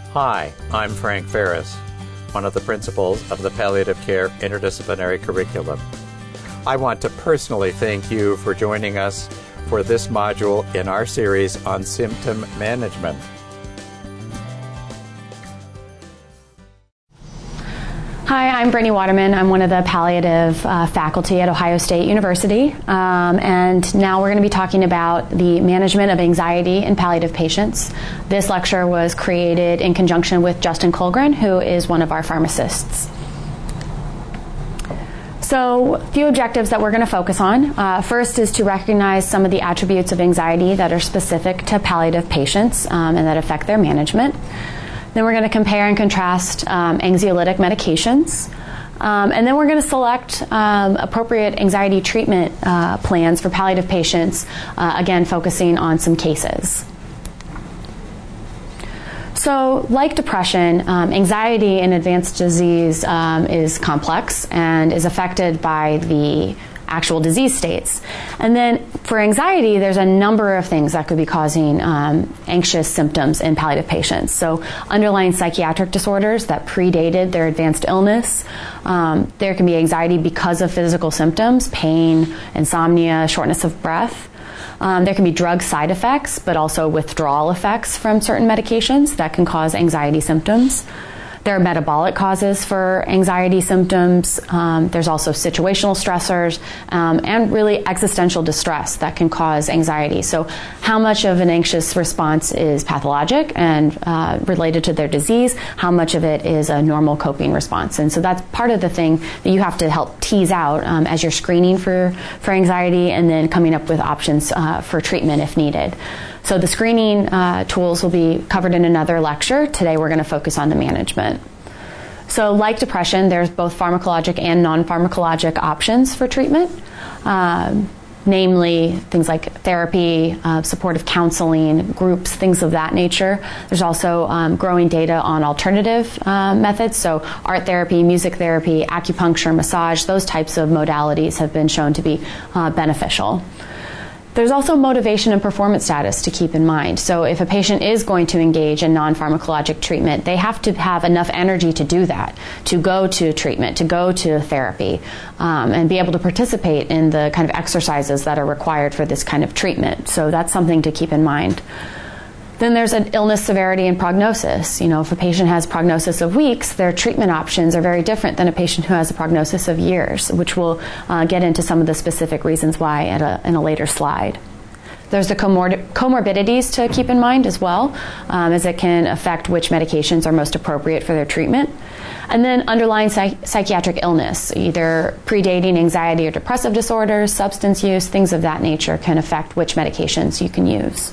Hi, I'm Frank Ferris, one of the principals of the Palliative Care Interdisciplinary Curriculum. I want to personally thank you for joining us for this module in our series on symptom management. Hi, I'm Brittany Waterman. I'm one of the palliative faculty at Ohio State University. And now we're going to be talking about the management of anxiety in palliative patients. This lecture was created in conjunction with Justin Colgren, who is one of our pharmacists. So, a few objectives that we're going to focus on. First is to recognize some of the attributes of anxiety that are specific to palliative patients and that affect their management. Then we're going to compare and contrast anxiolytic medications. And then we're going to select appropriate anxiety treatment plans for palliative patients, again, focusing on some cases. So, like depression, anxiety in advanced disease is complex and is affected by the actual disease states. And then for anxiety, there's a number of things that could be causing anxious symptoms in palliative patients. So underlying psychiatric disorders that predated their advanced illness. There can be anxiety because of physical symptoms, pain, insomnia, shortness of breath. There can be drug side effects, but also withdrawal effects from certain medications that can cause anxiety symptoms. There are metabolic causes for anxiety symptoms. There's also situational stressors and really existential distress that can cause anxiety. So how much of an anxious response is pathologic and related to their disease? How much of it is a normal coping response? And so that's part of the thing that you have to help tease out as you're screening for anxiety and then coming up with options for treatment if needed. So the screening tools will be covered in another lecture. Today we're going to focus on the management. So like depression, there's both pharmacologic and non-pharmacologic options for treatment, namely things like therapy, supportive counseling, groups, things of that nature. There's also growing data on alternative methods, so art therapy, music therapy, acupuncture, massage, those types of modalities have been shown to be beneficial. There's also motivation and performance status to keep in mind. So if a patient is going to engage in non-pharmacologic treatment, they have to have enough energy to do that, to go to treatment, to go to therapy, and be able to participate in the kind of exercises that are required for this kind of treatment. So that's something to keep in mind. Then there's an illness severity and prognosis. You know, if a patient has prognosis of weeks, their treatment options are very different than a patient who has a prognosis of years, which we'll get into some of the specific reasons why in a later slide. There's the comorbidities to keep in mind as well, as it can affect which medications are most appropriate for their treatment. And then underlying psychiatric illness, either predating anxiety or depressive disorders, substance use, things of that nature can affect which medications you can use.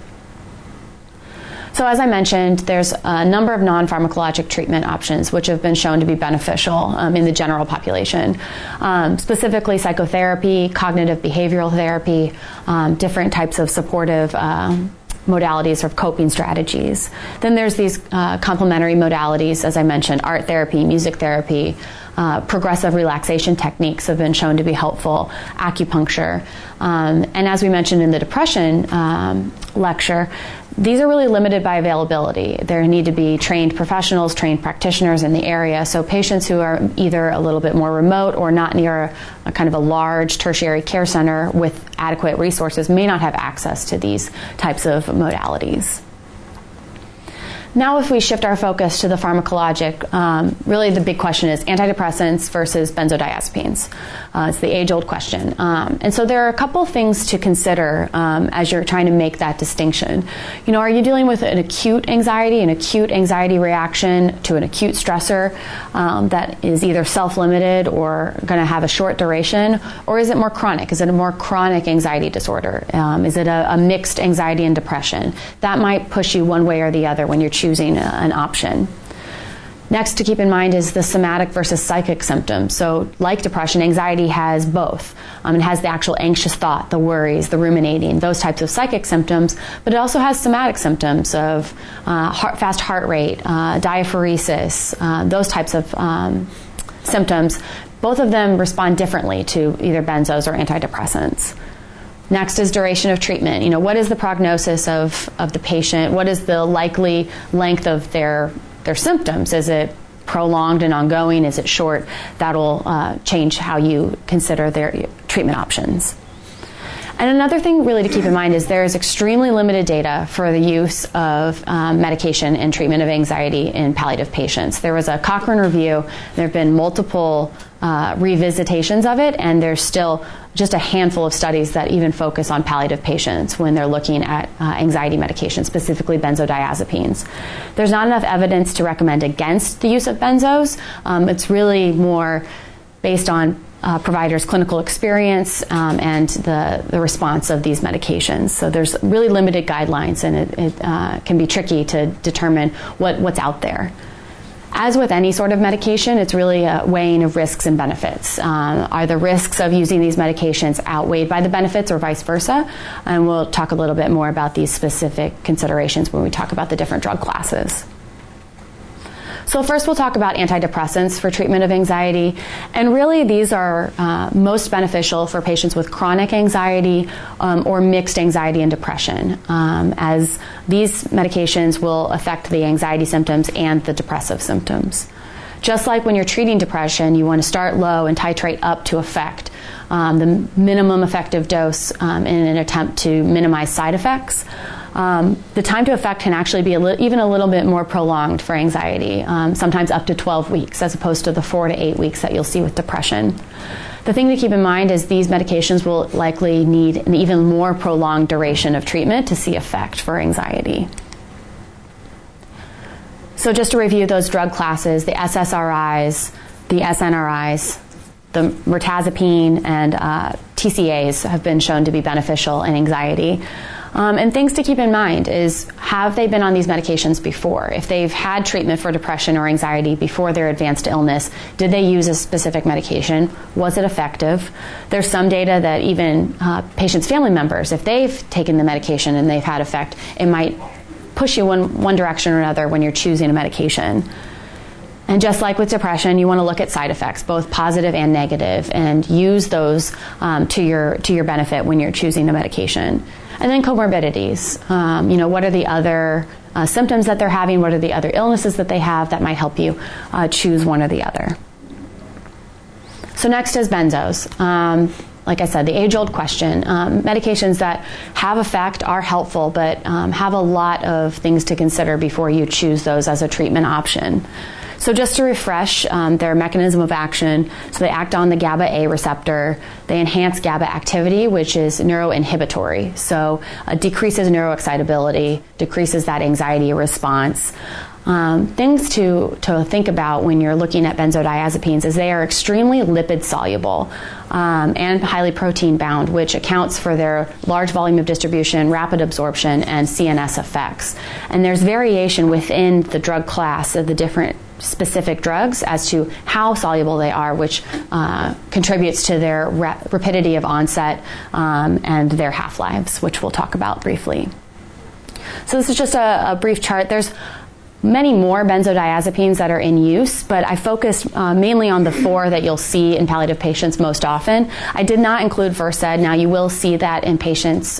So as I mentioned, there's a number of non-pharmacologic treatment options which have been shown to be beneficial in the general population, specifically psychotherapy, cognitive behavioral therapy, different types of supportive modalities or coping strategies. Then there's these complementary modalities, as I mentioned, art therapy, music therapy, progressive relaxation techniques have been shown to be helpful, acupuncture. And as we mentioned in the depression lecture, these are really limited by availability. There need to be trained professionals, trained practitioners in the area. So patients who are either a little bit more remote or not near a kind of a large tertiary care center with adequate resources may not have access to these types of modalities. Now if we shift our focus to the pharmacologic, really the big question is antidepressants versus benzodiazepines. It's the age-old question. And so there are a couple things to consider as you're trying to make that distinction. You know, are you dealing with an acute anxiety reaction to an acute stressor that is either self-limited or going to have a short duration, or is it more chronic? Is it a more chronic anxiety disorder? Is it a mixed anxiety and depression? That might push you one way or the other when you're choosing an option. Next to keep in mind is the somatic versus psychic symptoms. So like depression, anxiety has both. It has the actual anxious thought, the worries, the ruminating, those types of psychic symptoms, but it also has somatic symptoms of fast heart rate, diaphoresis, those types of symptoms. Both of them respond differently to either benzos or antidepressants. Next is duration of treatment. What is the prognosis of the patient? What is the likely length of their symptoms? Is it prolonged and ongoing? Is it short? That'll change how you consider their treatment options. And another thing really to keep in mind is there is extremely limited data for the use of medication in treatment of anxiety in palliative patients. There was a Cochrane review. There have been multiple revisitations of it, and there's still just a handful of studies that even focus on palliative patients when they're looking at anxiety medication, specifically benzodiazepines. There's not enough evidence to recommend against the use of benzos. It's really more based on providers' clinical experience and the response of these medications. So there's really limited guidelines, and it can be tricky to determine what's out there. As with any sort of medication, it's really a weighing of risks and benefits. Are the risks of using these medications outweighed by the benefits or vice versa? And we'll talk a little bit more about these specific considerations when we talk about the different drug classes. So first we'll talk about antidepressants for treatment of anxiety. And really these are most beneficial for patients with chronic anxiety or mixed anxiety and depression, as these medications will affect the anxiety symptoms and the depressive symptoms. Just like when you're treating depression, you want to start low and titrate up to effect the minimum effective dose in an attempt to minimize side effects. The time to effect can actually be even a little bit more prolonged for anxiety, sometimes up to 12 weeks, as opposed to the 4 to 8 weeks that you'll see with depression. The thing to keep in mind is these medications will likely need an even more prolonged duration of treatment to see effect for anxiety. So just to review those drug classes, the SSRIs, the SNRIs, the mirtazapine, and TCAs have been shown to be beneficial in anxiety. And things to keep in mind is, have they been on these medications before? If they've had treatment for depression or anxiety before their advanced illness, did they use a specific medication? Was it effective? There's some data that even patients' family members, if they've taken the medication and they've had effect, it might push you one direction or another when you're choosing a medication. And just like with depression, you want to look at side effects, both positive and negative, and use those to your benefit when you're choosing a medication. And then comorbidities. What are the other symptoms that they're having? What are the other illnesses that they have that might help you choose one or the other? So next is benzos. Like I said, the age-old question. Medications that have effect are helpful, but have a lot of things to consider before you choose those as a treatment option. So just to refresh their mechanism of action, so they act on the GABA A receptor. They enhance GABA activity, which is neuroinhibitory. So decreases neuroexcitability, decreases that anxiety response. Things to think about when you're looking at benzodiazepines is they are extremely lipid soluble and highly protein bound, which accounts for their large volume of distribution, rapid absorption, and CNS effects. And there's variation within the drug class of the different specific drugs as to how soluble they are, which contributes to their rapidity of onset and their half-lives, which we'll talk about briefly. So this is just a brief chart. There's many more benzodiazepines that are in use, but I focused mainly on the 4 that you'll see in palliative patients most often. I did not include Versed. Now you will see that in patients,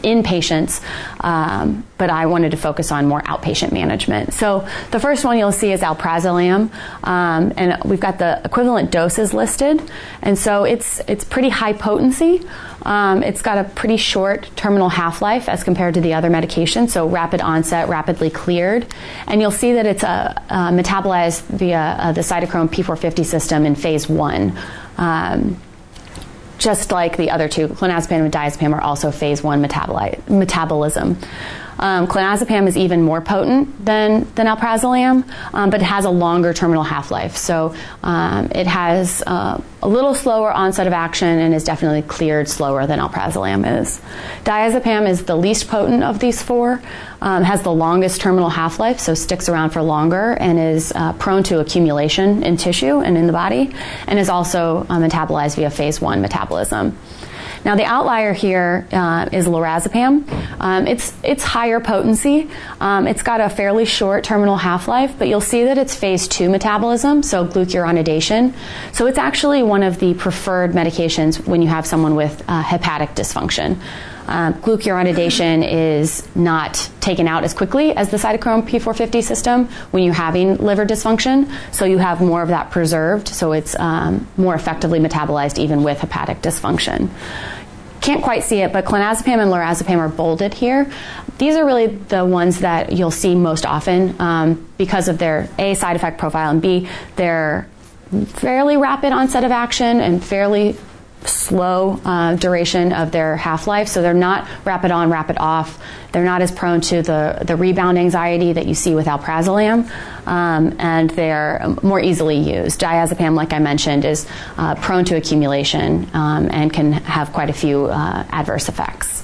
but I wanted to focus on more outpatient management. So the first one you'll see is alprazolam, and we've got the equivalent doses listed, and so it's pretty high potency. It's got a pretty short terminal half-life as compared to the other medications, so rapid onset, rapidly cleared. And you'll see that it's metabolized via the cytochrome P450 system in phase 1. Just like the other two, clonazepam and diazepam are also phase 1 metabolism. Clonazepam is even more potent than alprazolam, but it has a longer terminal half-life. So it has a little slower onset of action and is definitely cleared slower than alprazolam is. Diazepam is the least potent of these 4, has the longest terminal half-life, so sticks around for longer, and is prone to accumulation in tissue and in the body, and is also metabolized via phase 1 metabolism. Now the outlier here is lorazepam. It's higher potency. It's got a fairly short terminal half-life, but you'll see that it's phase 2 metabolism, so glucuronidation. So it's actually one of the preferred medications when you have someone with hepatic dysfunction. Glucuronidation is not taken out as quickly as the cytochrome P450 system when you're having liver dysfunction, so you have more of that preserved, so it's more effectively metabolized even with hepatic dysfunction. Can't quite see it, but clonazepam and lorazepam are bolded here. These are really the ones that you'll see most often because of their A, side effect profile, and B, their fairly rapid onset of action and fairly slow duration of their half-life. So they're not rapid on, rapid off. They're not as prone to the rebound anxiety that you see with alprazolam, and they're more easily used. Diazepam, like I mentioned, is prone to accumulation and can have quite a few adverse effects.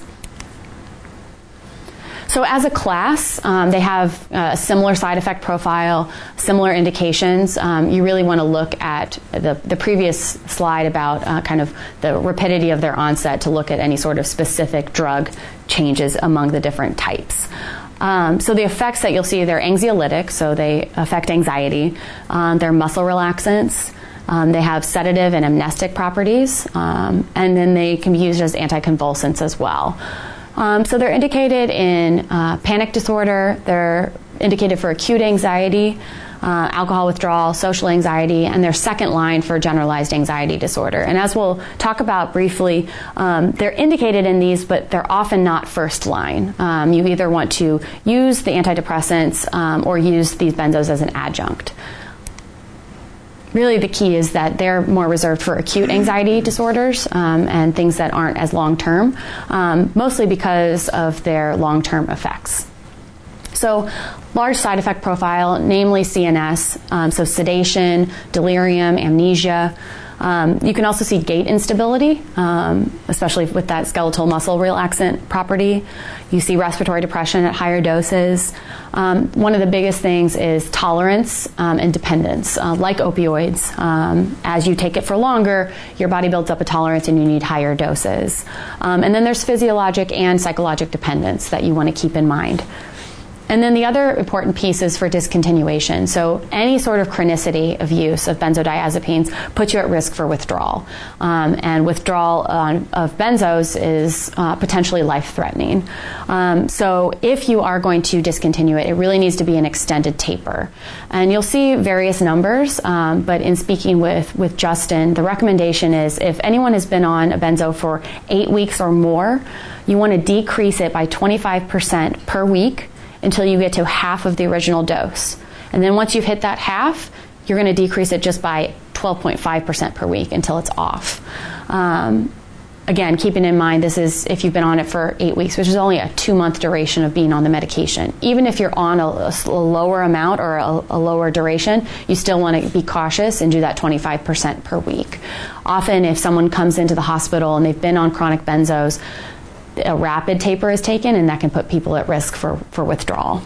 So as a class, they have a similar side effect profile, similar indications. You really want to look at the previous slide about kind of the rapidity of their onset to look at any sort of specific drug changes among the different types. So the effects that you'll see, they're anxiolytic, so they affect anxiety. They're muscle relaxants. They have sedative and amnestic properties, and then they can be used as anticonvulsants as well. So they're indicated in panic disorder, they're indicated for acute anxiety, alcohol withdrawal, social anxiety, and they're second line for generalized anxiety disorder. And as we'll talk about briefly, they're indicated in these, but they're often not first line. You either want to use the antidepressants or use these benzos as an adjunct. Really, the key is that they're more reserved for acute anxiety disorders and things that aren't as long-term, mostly because of their long-term effects. So, large side effect profile, namely CNS, so sedation, delirium, amnesia. You can also see gait instability, especially with that skeletal muscle relaxant property. You see respiratory depression at higher doses. One of the biggest things is tolerance and dependence, like opioids. As you take it for longer, your body builds up a tolerance and you need higher doses. And then there's physiologic and psychologic dependence that you want to keep in mind. And then the other important piece is for discontinuation. So any sort of chronicity of use of benzodiazepines puts you at risk for withdrawal. And withdrawal of benzos is potentially life-threatening. So if you are going to discontinue it, it really needs to be an extended taper. And you'll see various numbers, but in speaking with Justin, the recommendation is if anyone has been on a benzo for 8 weeks or more, you want to decrease it by 25% per week until you get to half of the original dose. And then once you've hit that half, you're going to decrease it just by 12.5% per week until it's off. Again, keeping in mind this is if you've been on it for 8 weeks, which is only a 2-month duration of being on the medication. Even if you're on a lower amount or a lower duration, you still want to be cautious and do that 25% per week. Often if someone comes into the hospital and they've been on chronic benzos, a rapid taper is taken, and that can put people at risk for withdrawal.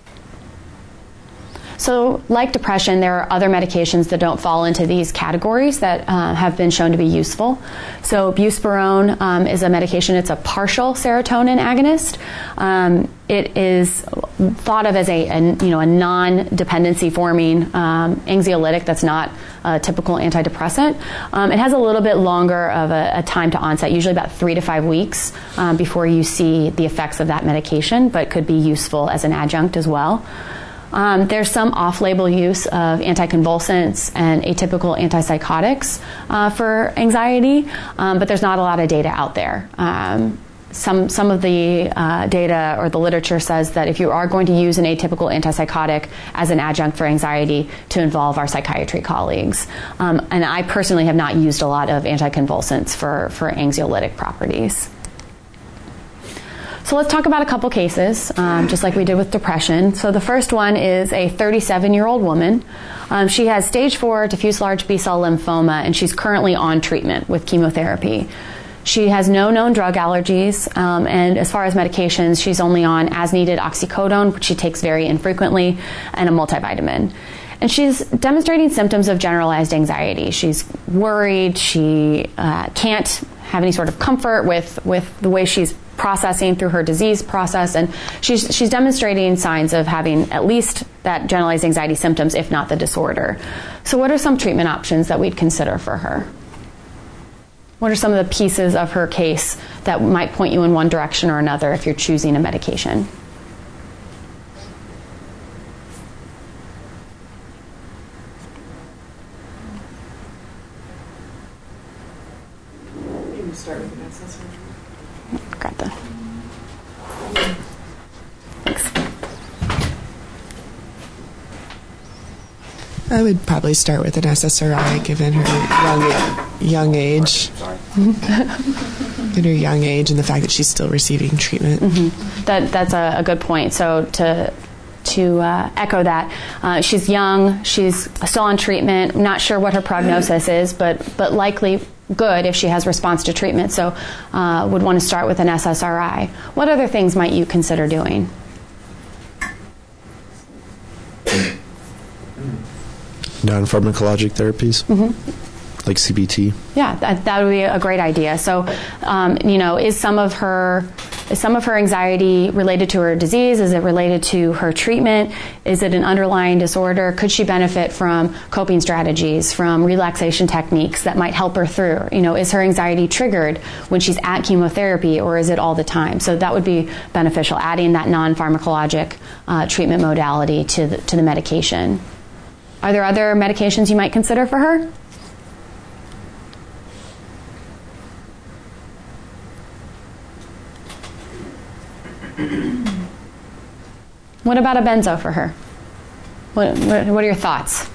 So, like depression, there are other medications that don't fall into these categories that have been shown to be useful. So, buspirone is a medication. It's a partial serotonin agonist. It is thought of as a non-dependency forming anxiolytic that's not a typical antidepressant. It has a little bit longer of a time to onset, usually about 3 to 5 weeks before you see the effects of that medication, but could be useful as an adjunct as well. There's some off-label use of anticonvulsants and atypical antipsychotics for anxiety, but there's not a lot of data out there. Some of the data or the literature says that if you are going to use an atypical antipsychotic as an adjunct for anxiety, to involve our psychiatry colleagues. And I personally have not used a lot of anticonvulsants for anxiolytic properties. So let's talk about a couple cases, just like we did with depression. So the first one is a 37-year-old woman. She has stage 4 diffuse large B-cell lymphoma, and she's currently on treatment with chemotherapy. She has no known drug allergies, and as far as medications, she's only on as-needed oxycodone, which she takes very infrequently, and a multivitamin. And she's demonstrating symptoms of generalized anxiety. She's worried. She can't have any sort of comfort with the way she's processing through her disease process, and she's demonstrating signs of having at least that generalized anxiety symptoms, if not the disorder. So what are some treatment options that we'd consider for her? What are some of the pieces of her case that might point you in one direction or another if you're choosing a medication? Maybe start with an SSRI. Grab the. Thanks. I would probably start with an SSRI, given her young age. Given her young age and the fact that she's still receiving treatment. Mm-hmm. That's a good point. So to echo that, she's young, she's still on treatment, not sure what her prognosis is, but likely good if she has response to treatment. So would want to start with an SSRI. What other things might you consider doing? Non-pharmacologic therapies, like CBT. Yeah, that would be a great idea. So, is some of her anxiety related to her disease? Is it related to her treatment? Is it an underlying disorder? Could she benefit from coping strategies, from relaxation techniques that might help her through? Is her anxiety triggered when she's at chemotherapy, or is it all the time? So that would be beneficial, adding that non-pharmacologic treatment modality to the medication. Are there other medications you might consider for her? What about a benzo for her? What are your thoughts?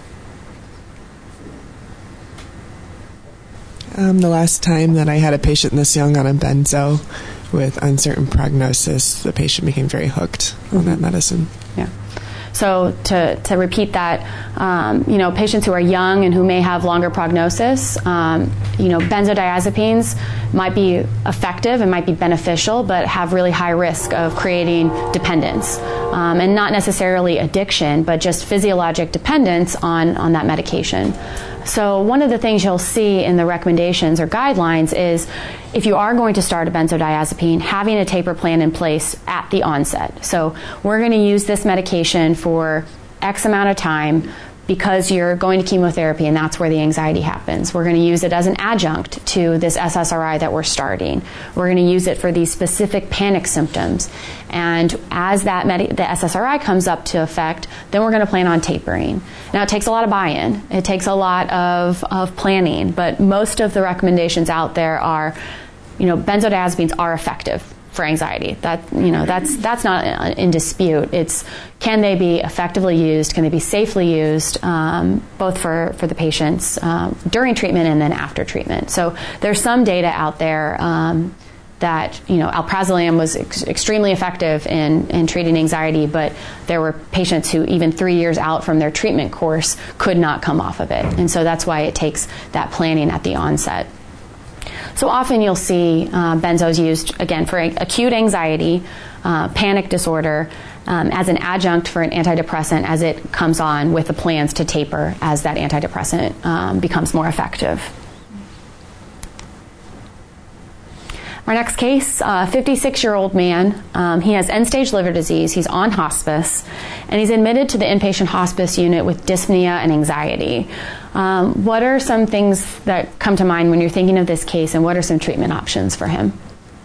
The last time that I had a patient this young on a benzo with uncertain prognosis, the patient became very hooked on that medicine. Yeah. So to repeat that, patients who are young and who may have longer prognosis, benzodiazepines might be effective and might be beneficial, but have really high risk of creating dependence, and not necessarily addiction, but just physiologic dependence on that medication. So one of the things you'll see in the recommendations or guidelines is if you are going to start a benzodiazepine, having a taper plan in place at the onset. So we're going to use this medication for X amount of time because you're going to chemotherapy and that's where the anxiety happens. We're going to use it as an adjunct to this SSRI that we're starting. We're going to use it for these specific panic symptoms. And as the SSRI comes up to effect, then we're going to plan on tapering. Now, it takes a lot of buy-in. It takes a lot of planning, but most of the recommendations out there are, benzodiazepines are effective for anxiety. That's not in dispute. It's can they be effectively used? Can they be safely used, both for the patients during treatment and then after treatment? So there's some data out there that alprazolam was extremely effective in treating anxiety, but there were patients who even 3 years out from their treatment course could not come off of it, and so that's why it takes that planning at the onset. So often you'll see benzos used, again, for acute anxiety, panic disorder, as an adjunct for an antidepressant as it comes on with the plans to taper as that antidepressant becomes more effective. Our next case, 56-year-old man. He has end-stage liver disease. He's on hospice, and he's admitted to the inpatient hospice unit with dyspnea and anxiety. What are some things that come to mind when you're thinking of this case, and what are some treatment options for him?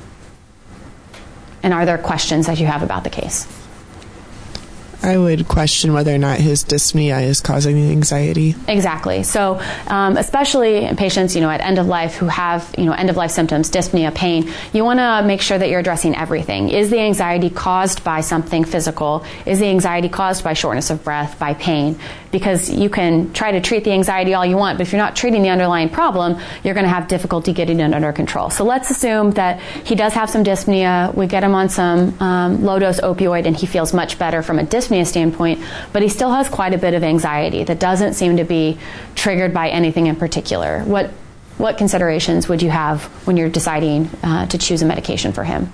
And are there questions that you have about the case? I would question whether or not his dyspnea is causing the anxiety. Exactly. So, especially in patients, at end of life who have, end of life symptoms, dyspnea, pain, you want to make sure that you're addressing everything. Is the anxiety caused by something physical? Is the anxiety caused by shortness of breath, by pain? Because you can try to treat the anxiety all you want, but if you're not treating the underlying problem, you're going to have difficulty getting it under control. So let's assume that he does have some dyspnea. We get him on some low-dose opioid, and he feels much better from a dyspnea standpoint, but he still has quite a bit of anxiety that doesn't seem to be triggered by anything in particular. What considerations would you have when you're deciding to choose a medication for him?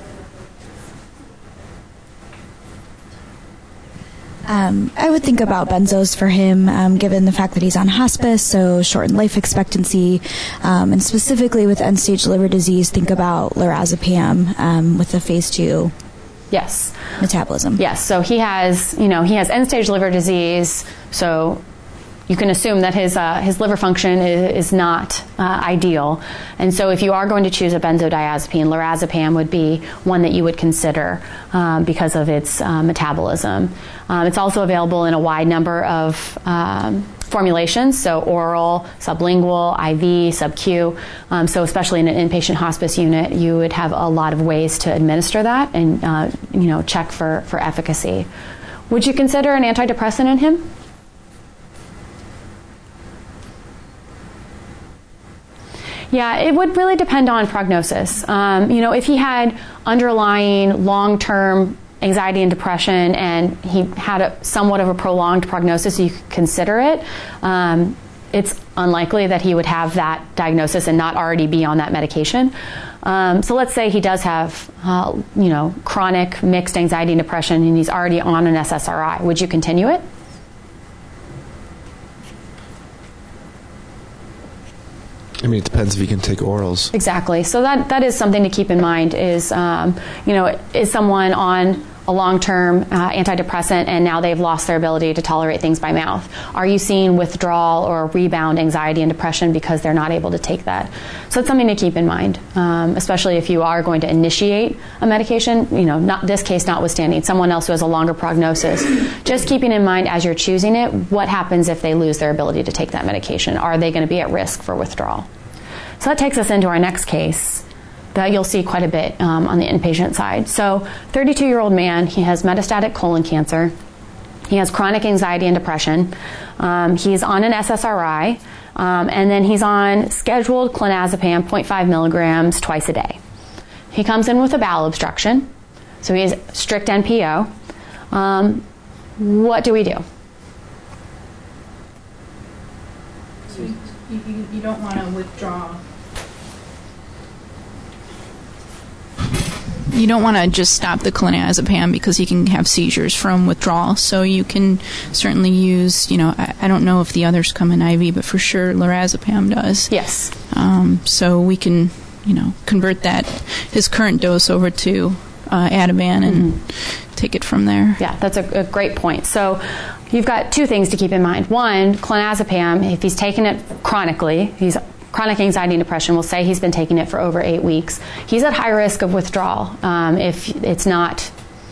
I would think about benzos for him, given the fact that he's on hospice, so shortened life expectancy, and specifically with end-stage liver disease, think about lorazepam with the phase 2. Yes. Metabolism. Yes. So he has end-stage liver disease. So, you can assume that his liver function is not ideal. And so if you are going to choose a benzodiazepine, lorazepam would be one that you would consider because of its metabolism. It's also available in a wide number of formulations, so oral, sublingual, IV, sub-Q. So especially in an inpatient hospice unit, you would have a lot of ways to administer that and check for efficacy. Would you consider an antidepressant in him? Yeah, it would really depend on prognosis. If he had underlying long-term anxiety and depression and he had somewhat of a prolonged prognosis, you could consider it. It's unlikely that he would have that diagnosis and not already be on that medication. So let's say he does have, chronic mixed anxiety and depression and he's already on an SSRI. Would you continue it? I mean, it depends if you can take orals. Exactly. So that is something to keep in mind is, is someone on a long-term antidepressant and now they've lost their ability to tolerate things by mouth? Are you seeing withdrawal or rebound anxiety and depression because they're not able to take that? So it's something to keep in mind, especially if you are going to initiate a medication, not this case notwithstanding, someone else who has a longer prognosis. Just keeping in mind as you're choosing it, what happens if they lose their ability to take that medication? Are they going to be at risk for withdrawal? So that takes us into our next case that you'll see quite a bit on the inpatient side. So 32-year-old man, he has metastatic colon cancer. He has chronic anxiety and depression. He's on an SSRI, and then he's on scheduled clonazepam 0.5 milligrams twice a day. He comes in with a bowel obstruction, so he has strict NPO. What do we do? So you don't want to withdraw. You don't want to just stop the clonazepam because he can have seizures from withdrawal. So you can certainly use, I don't know if the others come in IV, but for sure lorazepam does. Yes. So we can, convert his current dose over to Ativan and take it from there. Yeah, that's a great point. So you've got two things to keep in mind. One, clonazepam, if he's taking it chronically, he's chronic anxiety and depression, we'll say he's been taking it for over 8 weeks. He's at high risk of withdrawal if it's not,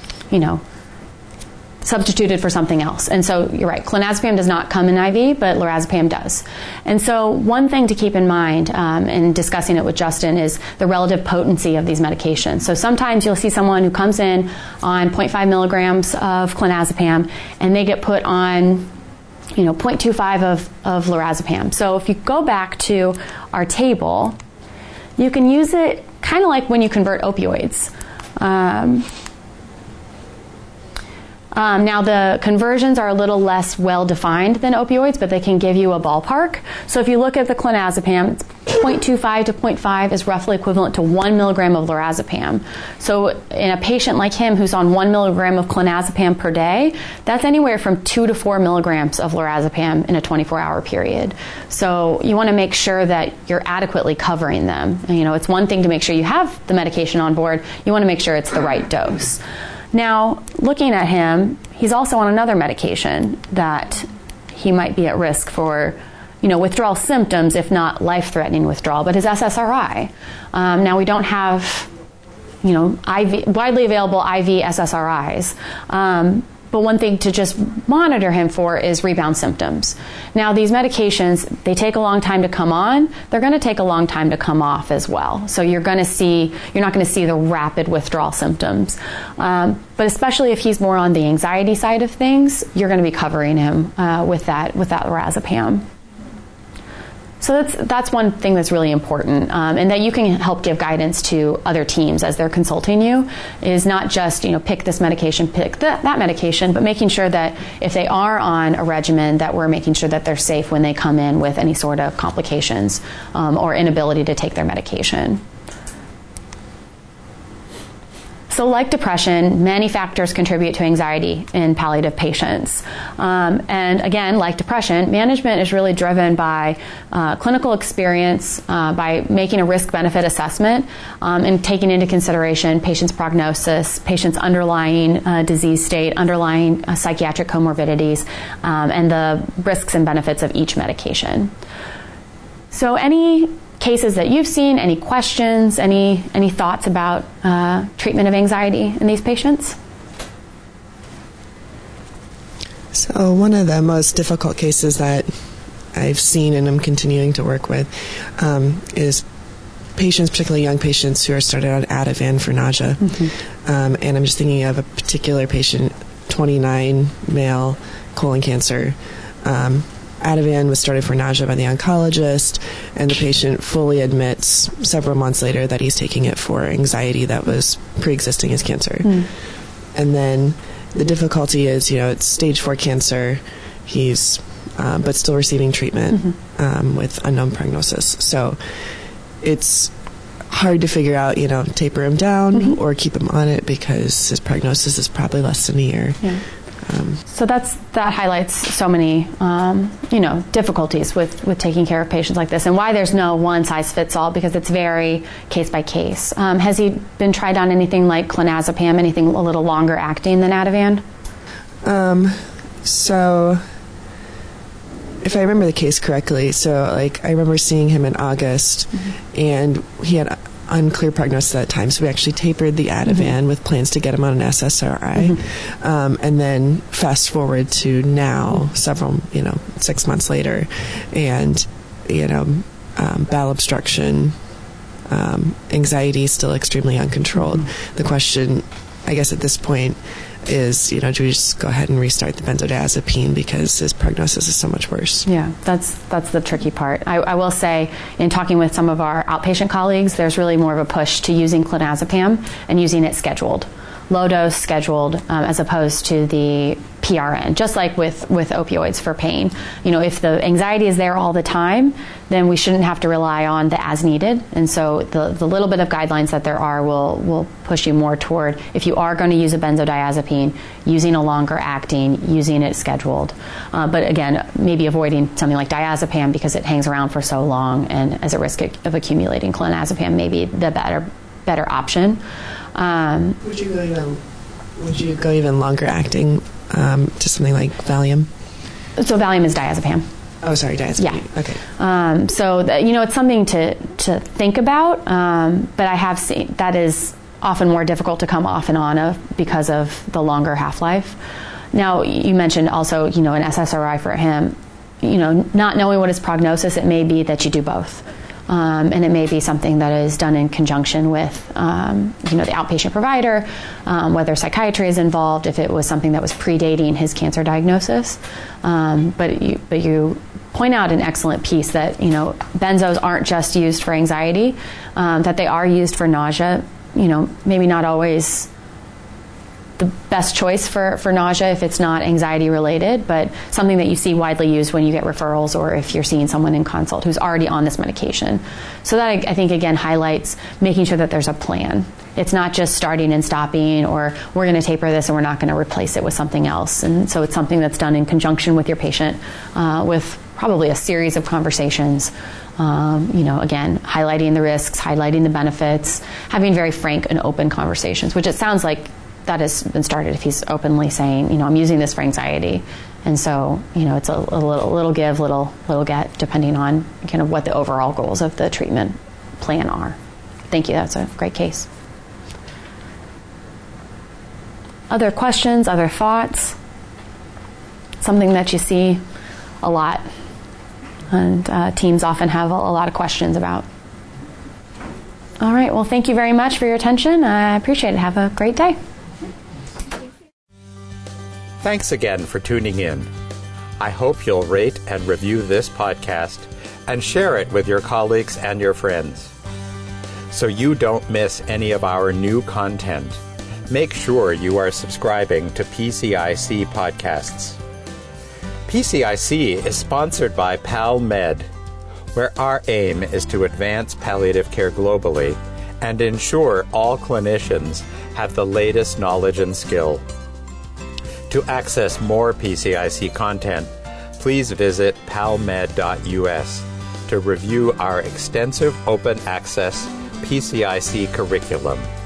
substituted for something else. And so you're right, clonazepam does not come in IV, but lorazepam does. And so one thing to keep in mind in discussing it with Justin is the relative potency of these medications. So sometimes you'll see someone who comes in on 0.5 milligrams of clonazepam and they get put on 0.25 of lorazepam. So if you go back to our table, you can use it kind of like when you convert opioids. Now the conversions are a little less well-defined than opioids, but they can give you a ballpark. So if you look at the clonazepam, 0.25 to 0.5 is roughly equivalent to 1 milligram of lorazepam. So in a patient like him who's on 1 milligram of clonazepam per day, that's anywhere from 2 to 4 milligrams of lorazepam in a 24-hour period. So you want to make sure that you're adequately covering them. It's one thing to make sure you have the medication on board. You want to make sure it's the right dose. Now, looking at him, he's also on another medication that he might be at risk for, withdrawal symptoms, if not life-threatening withdrawal, but his SSRI. Now, we don't have, widely available IV SSRIs. But one thing to just monitor him for is rebound symptoms. Now, these medications, they take a long time to come on. They're going to take a long time to come off as well. So you're not going to see the rapid withdrawal symptoms. But especially if he's more on the anxiety side of things, you're going to be covering him with that lorazepam. So that's one thing that's really important, and that you can help give guidance to other teams as they're consulting you, is not just, pick this medication, pick that medication, but making sure that if they are on a regimen, that we're making sure that they're safe when they come in with any sort of complications or inability to take their medication. So So like depression, many factors contribute to anxiety in palliative patients. And again, like depression, management is really driven by clinical experience, by making a risk-benefit assessment, and taking into consideration patient's prognosis, patient's underlying disease state, underlying psychiatric comorbidities, and the risks and benefits of each medication. So any cases that you've seen, any questions, any thoughts about treatment of anxiety in these patients? So one of the most difficult cases that I've seen and I'm continuing to work with is patients, particularly young patients who are started on Ativan for nausea. And I'm just thinking of a particular patient, 29, male, colon cancer. Ativan was started for nausea by the oncologist, and the patient fully admits several months later that he's taking it for anxiety that was pre-existing his cancer. And then the difficulty is, it's stage 4 cancer. He's but still receiving treatment with unknown prognosis. So it's hard to figure out, taper him down or keep him on it because his prognosis is probably less than a year. So that highlights so many, difficulties with taking care of patients like this, and why there's no one-size-fits-all, because it's very case by case. Has he been tried on anything like clonazepam, anything a little longer acting than Ativan? So if I remember the case correctly, I remember seeing him in August, and he had unclear prognosis at that time, so we actually tapered the Ativan with plans to get him on an SSRI. And then fast forward to now, 6 months later, and bowel obstruction, anxiety still extremely uncontrolled. The question, I guess at this point, is, do we just go ahead and restart the benzodiazepine because his prognosis is so much worse? Yeah, that's the tricky part. I will say, in talking with some of our outpatient colleagues, there's really more of a push to using clonazepam and using it scheduled. Low dose scheduled as opposed to the PRN, just like with opioids for pain. If the anxiety is there all the time, then we shouldn't have to rely on the as needed. And so the little bit of guidelines that there are will push you more toward, if you are going to use a benzodiazepine, using a longer acting, using it scheduled. But again, maybe avoiding something like diazepam because it hangs around for so long and as a risk of accumulating. Clonazepam may be the better option. Would you go even longer acting to something like Valium? So Valium is diazepam. Oh, sorry, diazepam. Yeah. Okay. So it's something to think about, but I have seen that is often more difficult to come off and on of because of the longer half-life. Now, you mentioned also, an SSRI for him. Not knowing what his prognosis, it may be that you do both. And it may be something that is done in conjunction with, the outpatient provider, whether psychiatry is involved, if it was something that was predating his cancer diagnosis. But you point out an excellent piece that, benzos aren't just used for anxiety, that they are used for nausea. Maybe not always the best choice for nausea if it's not anxiety related, but something that you see widely used when you get referrals or if you're seeing someone in consult who's already on this medication. So that, I think, again, highlights making sure that there's a plan. It's not just starting and stopping, or we're going to taper this and we're not going to replace it with something else. And so it's something that's done in conjunction with your patient, with probably a series of conversations. Again, highlighting the risks, highlighting the benefits, having very frank and open conversations, which it sounds like that has been started if he's openly saying, I'm using this for anxiety. And so, it's a little give, little get, depending on kind of what the overall goals of the treatment plan are. Thank you. That's a great case. Other questions, other thoughts? Something that you see a lot and teams often have a lot of questions about. All right. Well, thank you very much for your attention. I appreciate it. Have a great day. Thanks again for tuning in. I hope you'll rate and review this podcast and share it with your colleagues and your friends. So you don't miss any of our new content, make sure you are subscribing to PCIC podcasts. PCIC is sponsored by PalMed, where our aim is to advance palliative care globally and ensure all clinicians have the latest knowledge and skill. To access more PCIC content, please visit palmed.us to review our extensive open access PCIC curriculum.